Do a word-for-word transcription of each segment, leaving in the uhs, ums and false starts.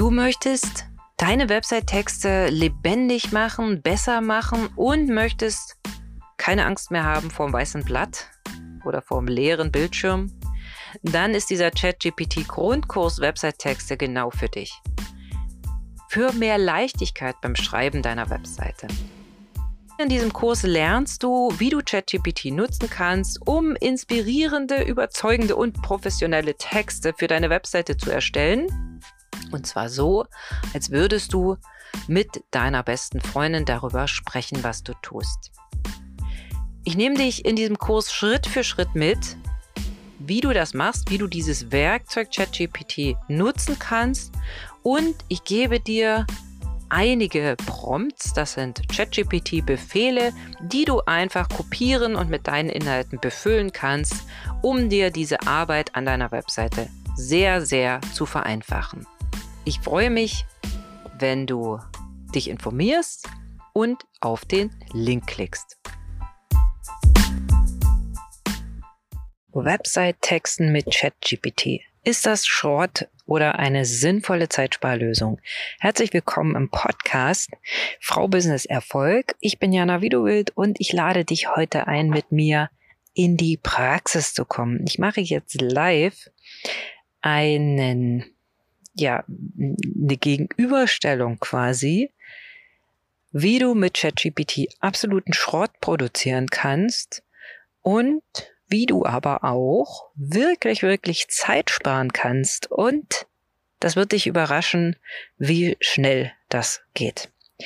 Du möchtest deine Website-Texte lebendig machen, besser machen und möchtest keine Angst mehr haben vor dem weißen Blatt oder vor dem leeren Bildschirm, dann ist dieser ChatGPT-Grundkurs Website-Texte genau für dich. Für mehr Leichtigkeit beim Schreiben deiner Webseite. In diesem Kurs lernst du, wie du ChatGPT nutzen kannst, um inspirierende, überzeugende und professionelle Texte für deine Webseite zu erstellen. Und zwar so, als würdest du mit deiner besten Freundin darüber sprechen, was du tust. Ich nehme dich in diesem Kurs Schritt für Schritt mit, wie du das machst, wie du dieses Werkzeug ChatGPT nutzen kannst, und ich gebe dir einige Prompts, das sind ChatGPT-Befehle, die du einfach kopieren und mit deinen Inhalten befüllen kannst, um dir diese Arbeit an deiner Webseite sehr, sehr zu vereinfachen. Ich freue mich, wenn du dich informierst und auf den Link klickst. Website-Texten mit ChatGPT. Ist das Schrott oder eine sinnvolle Zeitsparlösung? Herzlich willkommen im Podcast Frau Business Erfolg. Ich bin Jana Widowild und ich lade dich heute ein, mit mir in die Praxis zu kommen. Ich mache jetzt live einen, ja, eine Gegenüberstellung quasi, wie du mit ChatGPT absoluten Schrott produzieren kannst und wie du aber auch wirklich, wirklich Zeit sparen kannst. Und das wird dich überraschen, wie schnell das geht.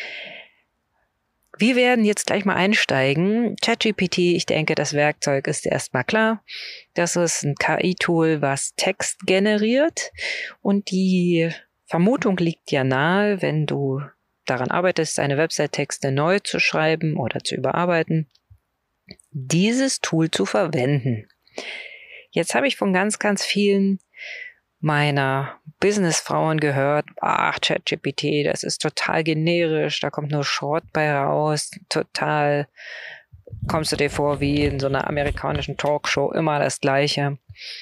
Wir werden jetzt gleich mal einsteigen. ChatGPT, ich denke, das Werkzeug ist erstmal klar. Das ist ein K I-Tool, was Text generiert. Und die Vermutung liegt ja nahe, wenn du daran arbeitest, deine Website-Texte neu zu schreiben oder zu überarbeiten, dieses Tool zu verwenden. Jetzt habe ich von ganz, ganz vielen meiner Businessfrauen gehört, ach, ChatGPT, das ist total generisch, da kommt nur Schrott bei raus, total, kommst du dir vor wie in so einer amerikanischen Talkshow, immer das Gleiche.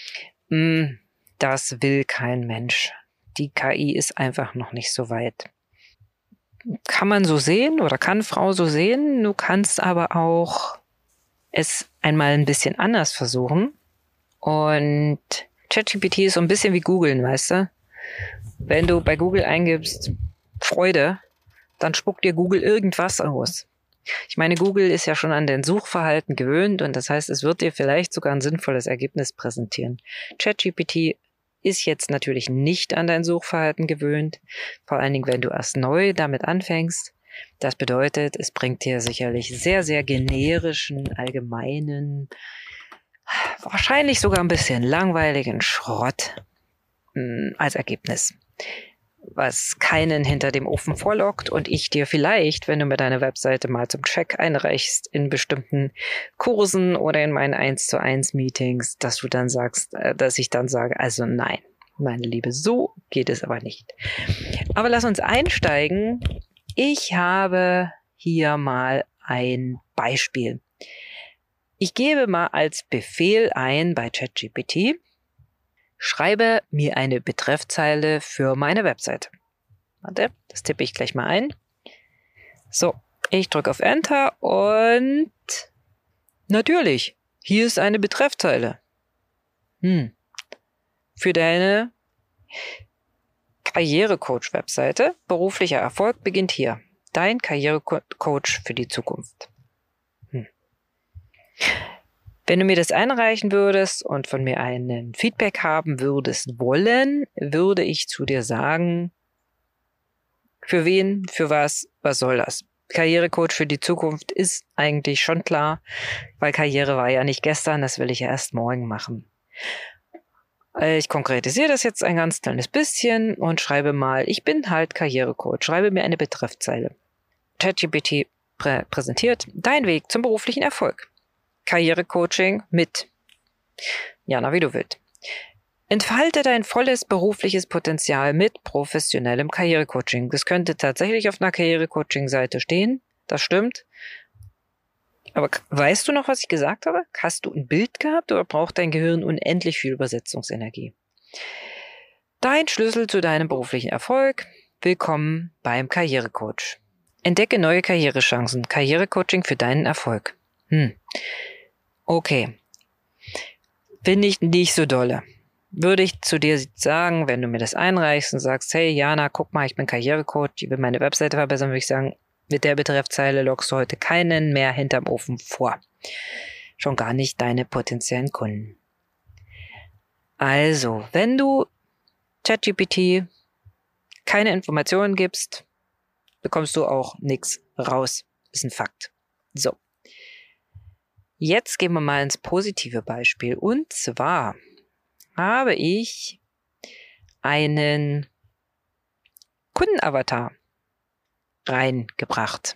Das will kein Mensch. Die K I ist einfach noch nicht so weit. Kann man so sehen oder kann Frau so sehen, du kannst aber auch es einmal ein bisschen anders versuchen. Und ChatGPT ist so ein bisschen wie Googlen, weißt du? Wenn du bei Google eingibst Freude, dann spuckt dir Google irgendwas aus. Ich meine, Google ist ja schon an den Suchverhalten gewöhnt und das heißt, es wird dir vielleicht sogar ein sinnvolles Ergebnis präsentieren. ChatGPT ist jetzt natürlich nicht an dein Suchverhalten gewöhnt, vor allen Dingen, wenn du erst neu damit anfängst. Das bedeutet, es bringt dir sicherlich sehr, sehr generischen, allgemeinen, wahrscheinlich sogar ein bisschen langweiligen Schrott mh, als Ergebnis, was keinen hinter dem Ofen vorlockt und ich dir vielleicht, wenn du mir deine Webseite mal zum Check einreichst in bestimmten Kursen oder in meinen eins zu eins Meetings, dass du dann sagst, äh, dass ich dann sage, also nein, meine Liebe, so geht es aber nicht. Aber lass uns einsteigen. Ich habe hier mal ein Beispiel. Ich gebe mal als Befehl ein bei ChatGPT, schreibe mir eine Betreffzeile für meine Webseite. Warte, das tippe ich gleich mal ein. So, ich drücke auf Enter und natürlich, hier ist eine Betreffzeile. Hm. Für deine Karrierecoach-Webseite. Beruflicher Erfolg beginnt hier. Dein Karrierecoach für die Zukunft. Hm. Wenn du mir das einreichen würdest und von mir einen Feedback haben würdest wollen, würde ich zu dir sagen, für wen, für was, was soll das? Karrierecoach für die Zukunft ist eigentlich schon klar, weil Karriere war ja nicht gestern, das will ich ja erst morgen machen. Ich konkretisiere das jetzt ein ganz kleines bisschen und schreibe mal, ich bin halt Karrierecoach, schreibe mir eine Betreffzeile. ChatGPT prä- präsentiert dein Weg zum beruflichen Erfolg. Karrierecoaching mit Jana Widowild. Entfalte dein volles berufliches Potenzial mit professionellem Karrierecoaching. Das könnte tatsächlich auf einer Karrierecoaching-Seite stehen, das stimmt. Aber weißt du noch, was ich gesagt habe? Hast du ein Bild gehabt oder braucht dein Gehirn unendlich viel Übersetzungsenergie? Dein Schlüssel zu deinem beruflichen Erfolg. Willkommen beim Karrierecoach. Entdecke neue Karrierechancen. Karrierecoaching für deinen Erfolg. Hm. Okay. Finde ich nicht so dolle. Würde ich zu dir sagen, wenn du mir das einreichst und sagst, hey Jana, guck mal, ich bin Karrierecoach, ich will meine Webseite verbessern, würde ich sagen, mit der Betreffzeile lockst du heute keinen mehr hinterm Ofen vor. Schon gar nicht deine potenziellen Kunden. Also, wenn du ChatGPT keine Informationen gibst, bekommst du auch nichts raus. Ist ein Fakt. So. Jetzt gehen wir mal ins positive Beispiel. Und zwar habe ich einen Kundenavatar reingebracht.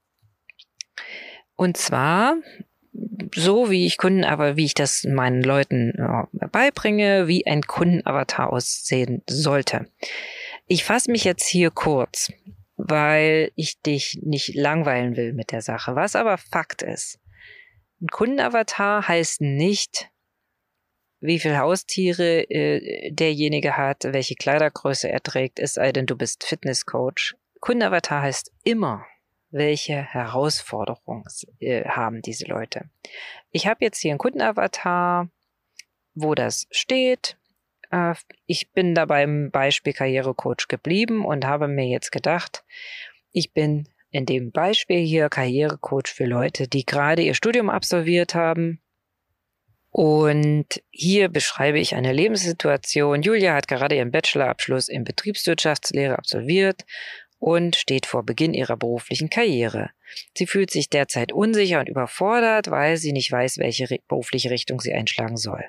Und zwar so, wie ich Kunden, aber wie ich das meinen Leuten ja, beibringe, wie ein Kundenavatar aussehen sollte. Ich fasse mich jetzt hier kurz, weil ich dich nicht langweilen will mit der Sache. Was aber Fakt ist, ein Kundenavatar heißt nicht, wie viele Haustiere äh, derjenige hat, welche Kleidergröße er trägt, es sei denn, du bist Fitnesscoach. Kundenavatar heißt immer, welche Herausforderungen äh, haben diese Leute. Ich habe jetzt hier einen Kundenavatar, wo das steht. Äh, ich bin da beim Beispiel Karrierecoach geblieben und habe mir jetzt gedacht, ich bin in dem Beispiel hier Karrierecoach für Leute, die gerade ihr Studium absolviert haben. Und hier beschreibe ich eine Lebenssituation. Julia hat gerade ihren Bachelorabschluss in Betriebswirtschaftslehre absolviert und steht vor Beginn ihrer beruflichen Karriere. Sie fühlt sich derzeit unsicher und überfordert, weil sie nicht weiß, welche berufliche Richtung sie einschlagen soll.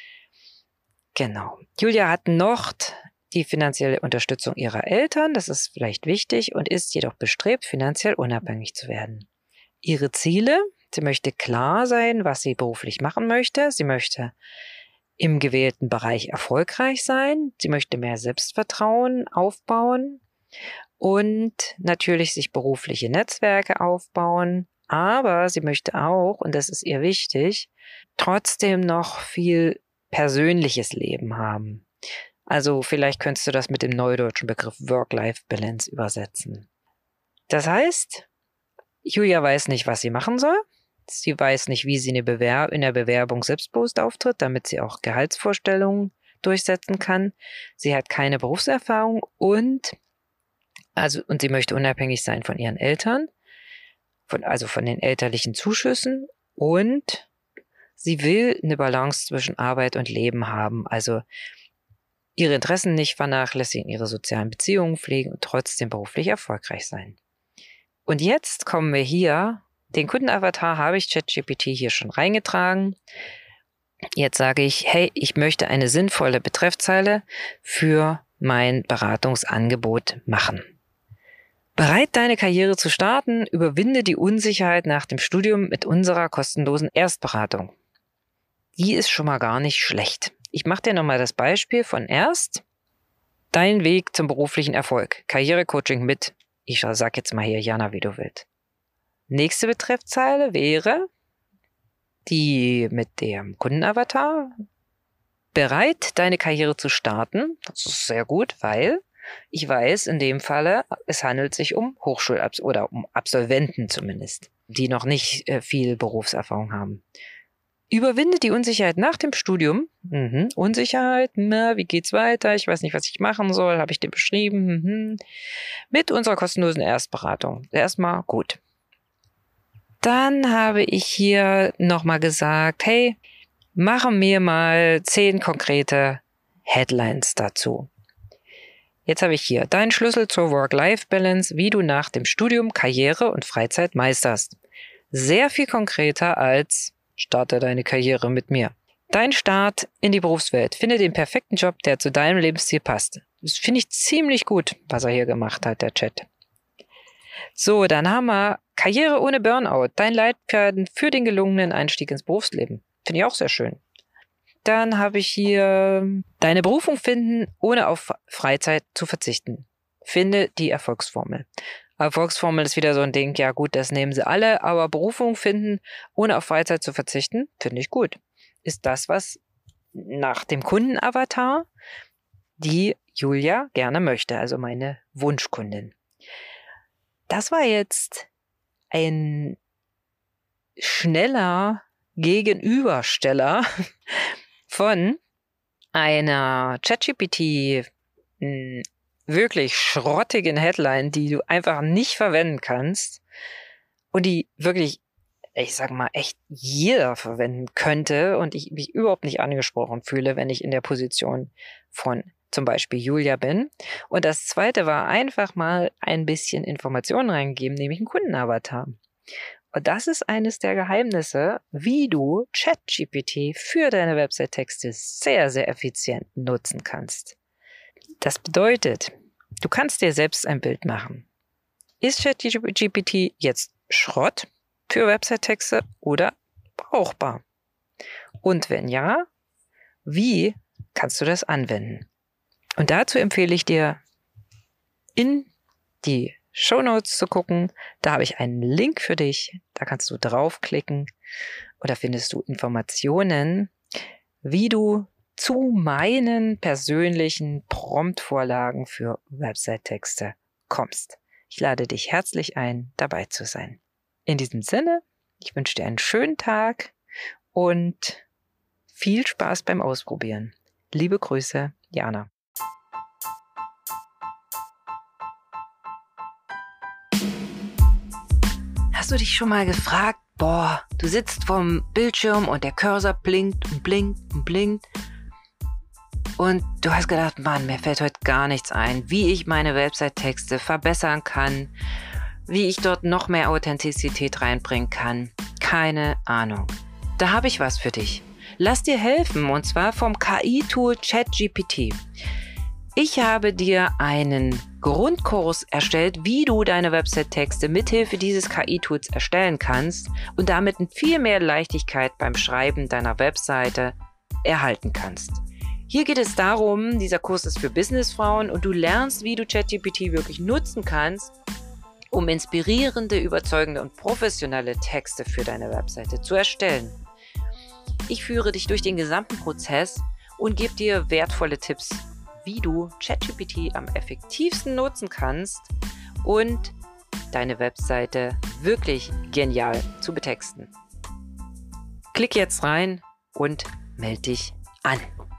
Genau. Julia hat noch die finanzielle Unterstützung ihrer Eltern, das ist vielleicht wichtig, und ist jedoch bestrebt, finanziell unabhängig zu werden. Ihre Ziele: Sie möchte klar sein, was sie beruflich machen möchte. Sie möchte im gewählten Bereich erfolgreich sein. Sie möchte mehr Selbstvertrauen aufbauen und natürlich sich berufliche Netzwerke aufbauen. Aber sie möchte auch, und das ist ihr wichtig, trotzdem noch viel persönliches Leben haben. Also vielleicht könntest du das mit dem neudeutschen Begriff Work-Life-Balance übersetzen. Das heißt, Julia weiß nicht, was sie machen soll. Sie weiß nicht, wie sie in der, Bewerb- in der Bewerbung selbstbewusst auftritt, damit sie auch Gehaltsvorstellungen durchsetzen kann. Sie hat keine Berufserfahrung und, also, und sie möchte unabhängig sein von ihren Eltern, von, also von den elterlichen Zuschüssen, und sie will eine Balance zwischen Arbeit und Leben haben, also ihre Interessen nicht vernachlässigen, ihre sozialen Beziehungen pflegen und trotzdem beruflich erfolgreich sein. Und jetzt kommen wir hier, den Kundenavatar habe ich ChatGPT hier schon reingetragen. Jetzt sage ich, hey, ich möchte eine sinnvolle Betreffzeile für mein Beratungsangebot machen. Bereit, deine Karriere zu starten? Überwinde die Unsicherheit nach dem Studium mit unserer kostenlosen Erstberatung. Die ist schon mal gar nicht schlecht. Ich mache dir nochmal das Beispiel von erst. Dein Weg zum beruflichen Erfolg. Karrierecoaching mit, ich sag jetzt mal hier Jana, wie du willst. Nächste Betreffzeile wäre die mit dem Kundenavatar. Bereit, deine Karriere zu starten. Das ist sehr gut, weil ich weiß, in dem Falle, es handelt sich um Hochschulabs- oder um Absolventen zumindest, die noch nicht äh, viel Berufserfahrung haben. Überwinde die Unsicherheit nach dem Studium. Mhm. Unsicherheit, na, wie geht's weiter? Ich weiß nicht, was ich machen soll. Habe ich dir beschrieben. Mhm. Mit unserer kostenlosen Erstberatung. Erstmal gut. Dann habe ich hier nochmal gesagt, hey, mache mir mal zehn konkrete Headlines dazu. Jetzt habe ich hier deinen Schlüssel zur Work-Life-Balance, wie du nach dem Studium Karriere und Freizeit meisterst. Sehr viel konkreter als starte deine Karriere mit mir. Dein Start in die Berufswelt. Finde den perfekten Job, der zu deinem Lebensziel passt. Das finde ich ziemlich gut, was er hier gemacht hat, der Chat. So, dann haben wir Karriere ohne Burnout. Dein Leitfaden für den gelungenen Einstieg ins Berufsleben. Finde ich auch sehr schön. Dann habe ich hier deine Berufung finden, ohne auf Freizeit zu verzichten. Finde die Erfolgsformel. Erfolgsformel ist wieder so ein Ding, ja gut, das nehmen sie alle, aber Berufung finden, ohne auf Freizeit zu verzichten, finde ich gut. Ist das, was nach dem Kundenavatar die Julia gerne möchte, also meine Wunschkundin. Das war jetzt ein schneller Gegenübersteller von einer ChatGPT mh, wirklich schrottigen Headline, die du einfach nicht verwenden kannst und die wirklich, ich sag mal, echt jeder verwenden könnte und ich mich überhaupt nicht angesprochen fühle, wenn ich in der Position von zum Beispiel Julia bin. Und das zweite war einfach mal ein bisschen Informationen reingeben, nämlich einen Kundenavatar. Und das ist eines der Geheimnisse, wie du ChatGPT für deine Website-Texte sehr, sehr effizient nutzen kannst. Das bedeutet, du kannst dir selbst ein Bild machen. Ist ChatGPT jetzt Schrott für Website-Texte oder brauchbar? Und wenn ja, wie kannst du das anwenden? Und dazu empfehle ich dir, in die Shownotes zu gucken. Da habe ich einen Link für dich. Da kannst du draufklicken und da findest du Informationen, wie du zu meinen persönlichen Promptvorlagen für Website-Texte kommst. Ich lade dich herzlich ein, dabei zu sein. In diesem Sinne, ich wünsche dir einen schönen Tag und viel Spaß beim Ausprobieren. Liebe Grüße, Jana. Hast du dich schon mal gefragt, boah, du sitzt vorm Bildschirm und der Cursor blinkt und blinkt und blinkt und du hast gedacht, Mann, mir fällt heute gar nichts ein, wie ich meine Website-Texte verbessern kann, wie ich dort noch mehr Authentizität reinbringen kann. Keine Ahnung. Da habe ich was für dich. Lass dir helfen, und zwar vom K I-Tool ChatGPT. Ich habe dir einen Grundkurs erstellt, wie du deine Website-Texte mithilfe dieses K I-Tools erstellen kannst und damit viel mehr Leichtigkeit beim Schreiben deiner Webseite erhalten kannst. Hier geht es darum, dieser Kurs ist für Businessfrauen und du lernst, wie du ChatGPT wirklich nutzen kannst, um inspirierende, überzeugende und professionelle Texte für deine Webseite zu erstellen. Ich führe dich durch den gesamten Prozess und gebe dir wertvolle Tipps, wie du ChatGPT am effektivsten nutzen kannst und deine Webseite wirklich genial zu betexten. Klick jetzt rein und melde dich an.